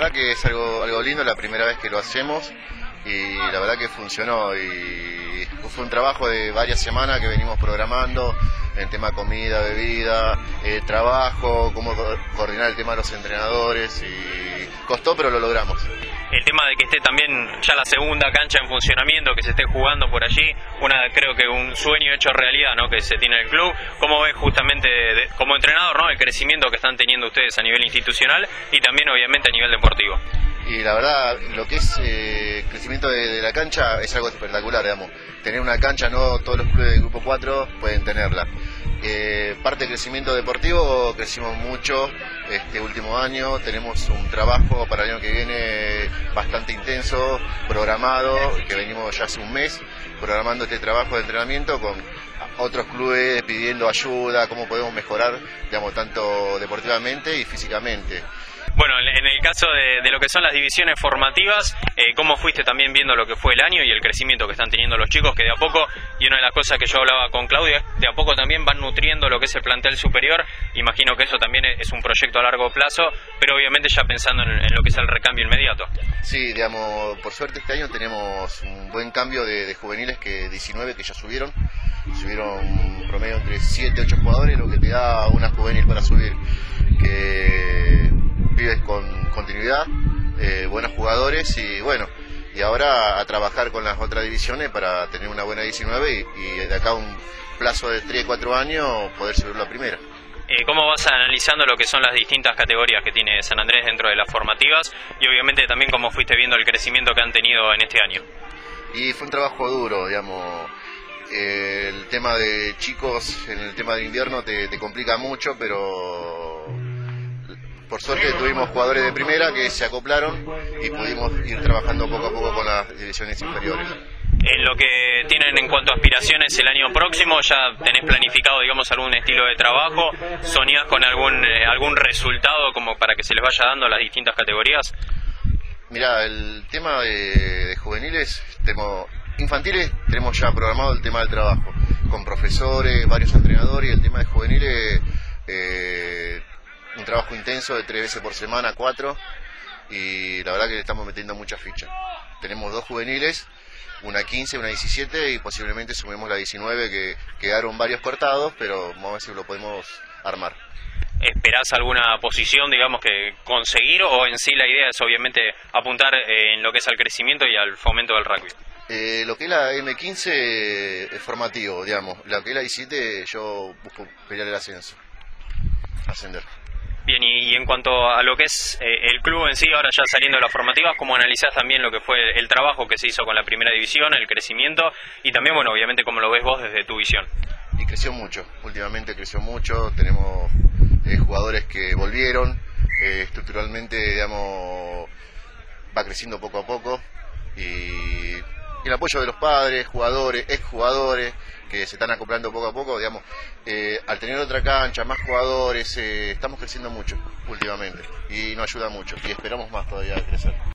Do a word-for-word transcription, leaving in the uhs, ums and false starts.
verdad que es algo, algo lindo, la primera vez que lo hacemos y la verdad que funcionó y fue un trabajo de varias semanas que venimos programando en el tema comida, bebida, eh, trabajo, cómo co coordinar el tema de los entrenadores y costó pero lo logramos. El tema de que esté también ya la segunda cancha en funcionamiento, que se esté jugando por allí, una creo que un sueño hecho realidad, ¿no?, que se tiene en el club. ¿Cómo ves justamente de, como entrenador, ¿no?, el crecimiento que están teniendo ustedes a nivel institucional y también obviamente a nivel deportivo? Y la verdad, lo que es eh, crecimiento de, de la cancha es algo espectacular, digamos. Tener una cancha, no todos los clubes del grupo cuatro pueden tenerla. Eh, parte de crecimiento deportivo, crecimos mucho este último año, tenemos un trabajo para el año que viene bastante intenso, programado, que venimos ya hace un mes programando este trabajo de entrenamiento con otros clubes pidiendo ayuda, cómo podemos mejorar, digamos, tanto deportivamente y físicamente. Bueno, en el caso de, de lo que son las divisiones formativas, eh, ¿cómo fuiste también viendo lo que fue el año y el crecimiento que están teniendo los chicos? Que de a poco, y una de las cosas que yo hablaba con Claudia, de a poco también van nutriendo lo que es el plantel superior. Imagino que eso también es un proyecto a largo plazo, pero obviamente ya pensando en, en lo que es el recambio inmediato. Sí, digamos, por suerte este año tenemos un buen cambio de, de juveniles, que diecinueve que ya subieron, subieron un promedio entre siete, ocho jugadores, lo que te da una juvenil para subir, que pibes con continuidad, eh, buenos jugadores y bueno, y ahora a trabajar con las otras divisiones para tener una buena diecinueve y, y de acá a un plazo de tres, cuatro años poder subirlo a primera. Eh, ¿Cómo vas analizando lo que son las distintas categorías que tiene San Andrés dentro de las formativas y obviamente también cómo fuiste viendo el crecimiento que han tenido en este año? Y fue un trabajo duro, digamos, eh, el tema de chicos en el tema de invierno te, te complica mucho, pero por suerte tuvimos jugadores de primera que se acoplaron y pudimos ir trabajando poco a poco con las divisiones inferiores. En lo que tienen en cuanto a aspiraciones el año próximo, ¿ya tenés planificado, digamos, algún estilo de trabajo? ¿Soñás con algún eh, algún resultado como para que se les vaya dando a las distintas categorías? Mirá, el tema de, de juveniles, tenemos, infantiles, tenemos ya programado el tema del trabajo, con profesores, varios entrenadores, y el tema de juveniles, eh, un trabajo intenso de tres veces por semana, cuatro, y la verdad que le estamos metiendo muchas fichas. Tenemos dos juveniles, una quince, una diecisiete, y posiblemente sumemos la diecinueve, que quedaron varios cortados, pero vamos a ver si lo podemos armar. ¿Esperás alguna posición, digamos, que conseguir, o en sí la idea es obviamente apuntar eh, en lo que es al crecimiento y al fomento del rugby? Eh, lo que es la eme quince es formativo, digamos. Lo que es la diecisiete yo busco pelear el ascenso, ascender. Bien, y, y en cuanto a lo que es eh, el club en sí, ahora ya saliendo de las formativas, ¿cómo analizás también lo que fue el, el trabajo que se hizo con la primera división, el crecimiento, y también, bueno, obviamente cómo lo ves vos desde tu visión? Y creció mucho, últimamente creció mucho, tenemos eh, jugadores que volvieron, eh, estructuralmente, digamos, va creciendo poco a poco, y el apoyo de los padres, jugadores, exjugadores, que se están acoplando poco a poco, digamos, eh, al tener otra cancha, más jugadores, eh, estamos creciendo mucho últimamente y nos ayuda mucho y esperamos más todavía a crecer.